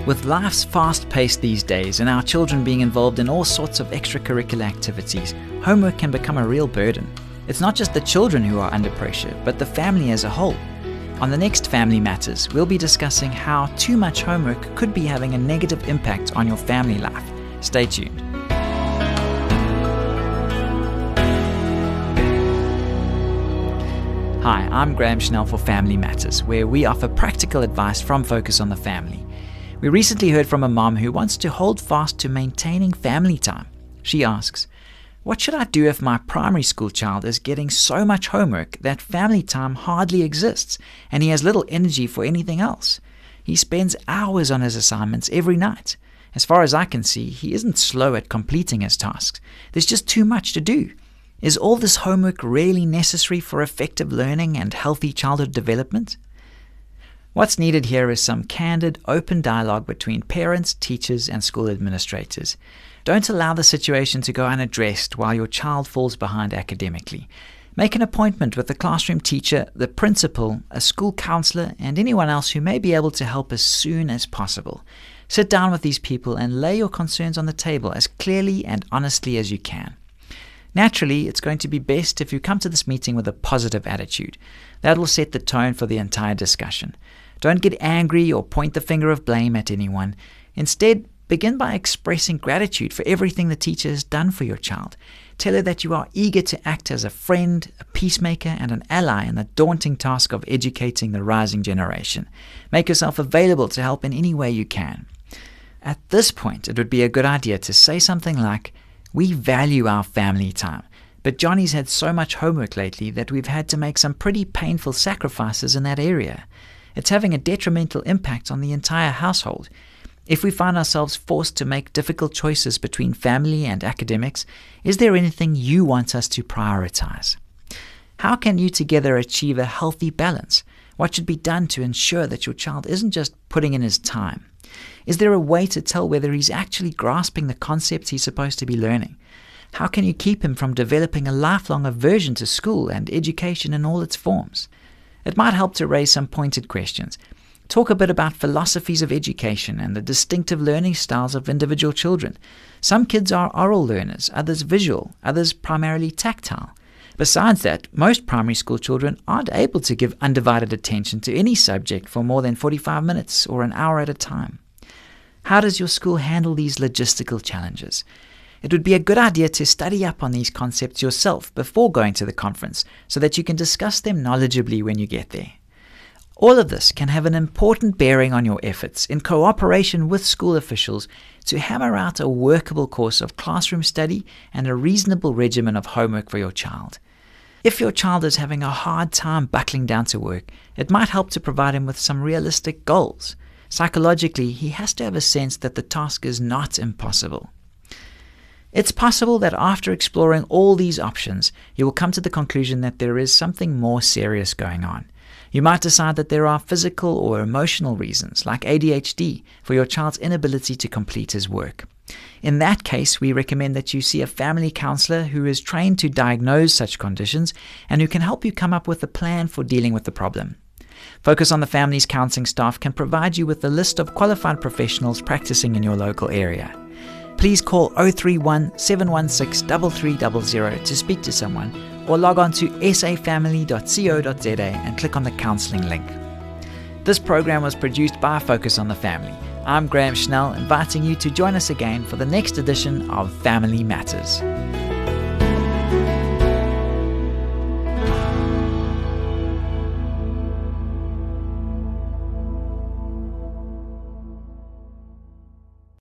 With life's fast-paced these days and our children being involved in all sorts of extracurricular activities, homework can become a real burden. It's not just the children who are under pressure, but the family as a whole. On the next Family Matters, we'll be discussing how too much homework could be having a negative impact on your family life. Stay tuned. Hi, I'm Graham Schnell for Family Matters, where we offer practical advice from Focus on the Family. We recently heard from a mom who wants to hold fast to maintaining family time. She asks, "What should I do if my primary school child is getting so much homework that family time hardly exists and he has little energy for anything else? He spends hours on his assignments every night. As far as I can see, he isn't slow at completing his tasks. There's just too much to do. Is all this homework really necessary for effective learning and healthy childhood development?" What's needed here is some candid, open dialogue between parents, teachers, and school administrators. Don't allow the situation to go unaddressed while your child falls behind academically. Make an appointment with the classroom teacher, the principal, a school counselor, and anyone else who may be able to help as soon as possible. Sit down with these people and lay your concerns on the table as clearly and honestly as you can. Naturally, it's going to be best if you come to this meeting with a positive attitude. That will set the tone for the entire discussion. Don't get angry or point the finger of blame at anyone. Instead, begin by expressing gratitude for everything the teacher has done for your child. Tell her that you are eager to act as a friend, a peacemaker, and an ally in the daunting task of educating the rising generation. Make yourself available to help in any way you can. At this point, it would be a good idea to say something like, "We value our family time, but Johnny's had so much homework lately that we've had to make some pretty painful sacrifices in that area. It's having a detrimental impact on the entire household. If we find ourselves forced to make difficult choices between family and academics, is there anything you want us to prioritize? How can you together achieve a healthy balance? What should be done to ensure that your child isn't just putting in his time? Is there a way to tell whether he's actually grasping the concepts he's supposed to be learning? How can you keep him from developing a lifelong aversion to school and education in all its forms?" It might help to raise some pointed questions. Talk a bit about philosophies of education and the distinctive learning styles of individual children. Some kids are oral learners, others visual, others primarily tactile. Besides that, most primary school children aren't able to give undivided attention to any subject for more than 45 minutes or an hour at a time. How does your school handle these logistical challenges? It would be a good idea to study up on these concepts yourself before going to the conference so that you can discuss them knowledgeably when you get there. All of this can have an important bearing on your efforts in cooperation with school officials to hammer out a workable course of classroom study and a reasonable regimen of homework for your child. If your child is having a hard time buckling down to work, it might help to provide him with some realistic goals. Psychologically, he has to have a sense that the task is not impossible. It's possible that after exploring all these options, you will come to the conclusion that there is something more serious going on. You might decide that there are physical or emotional reasons, like ADHD, for your child's inability to complete his work. In that case, we recommend that you see a family counselor who is trained to diagnose such conditions and who can help you come up with a plan for dealing with the problem. Focus on the Family's counseling staff can provide you with a list of qualified professionals practicing in your local area. Please call 031 716 3300 to speak to someone, or log on to safamily.co.za and click on the counselling link. This program was produced by Focus on the Family. I'm Graham Schnell, inviting you to join us again for the next edition of Family Matters.